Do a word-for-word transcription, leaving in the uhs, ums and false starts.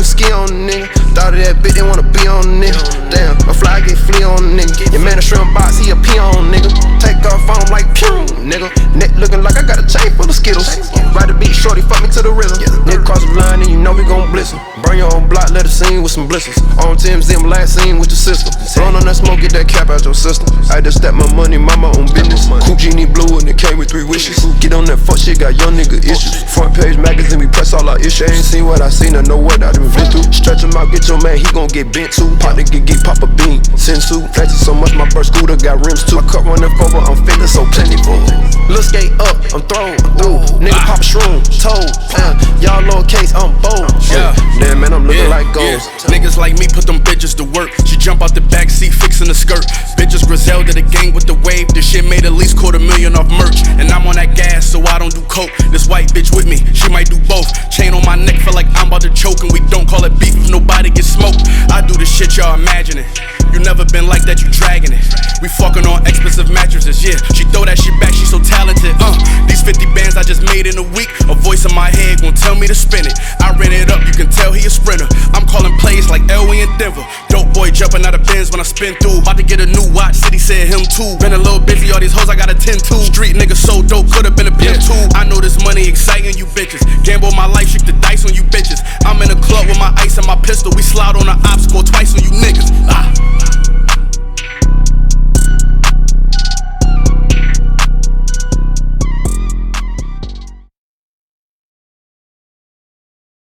me ski on the nigga. Thought of that bitch, they wanna be on the nigga. Damn, a fly get flea on the nigga. Your man a shrimp box, he a pee on nigga. Take off on him like pew, nigga. Neck looking like I got a chain full of Skittles. Ride the beat, shorty, fuck me to the rhythm. Nigga cross the line and you know we gon' bliss him. Burn your own block, let it sing with some blisters. On T M Z, last scene with the system. Blowin' on that smoke, get that cap out your system. I just step my money, mind my own business. Cool genie blue and it came with three wishes. Get on that fuck shit, got young nigga issues. Front page magazine, we press all our issues. Ain't seen what I seen, I know what I done been through. Stretch him out, get your man, he gon' get bent too. Pop nigga, get pop a bean. Sensu, flexin' so much, my first scooter got rims too. My cup running over, I'm feeling so plentiful. Lil' skate up, I'm thrown through. Nigga pop a shroom, told. Uh, y'all lowercase, I'm bold. Yeah. Damn man, I'm looking yeah. like gold. Yeah. Niggas like me put them bitches to work. She jump out the backseat fixing the skirt. Bitches Griselda the gang with the wave. This shit made at least quarter million off merch. And I'm on that gas, so I don't do coke. This white bitch with me, she might do both. Chain on my neck, feel like I'm about to choke. And we don't call it beef if nobody gets smoked. I do the shit y'all imagining. You never been like that, you dragging it. We fucking on expensive mattresses, yeah. She throw that shit back, she so talented. Uh, these fifty bands I just made in a week. A voice in my head gon' tell me to spin it. I ran it up, you can tell he a sprinter. I'm calling plays like Elway in Denver. Dope boy jumping out of Benz when I spin through. About to get a new watch, City said him too. Been a little busy, all these hoes I got a ten to. Street niggas so dope, could've been a pimp too. I know this money exciting you bitches. Gamble my life, shoot the dice on you bitches. I'm in a club with my ice and my pistol. We slide on the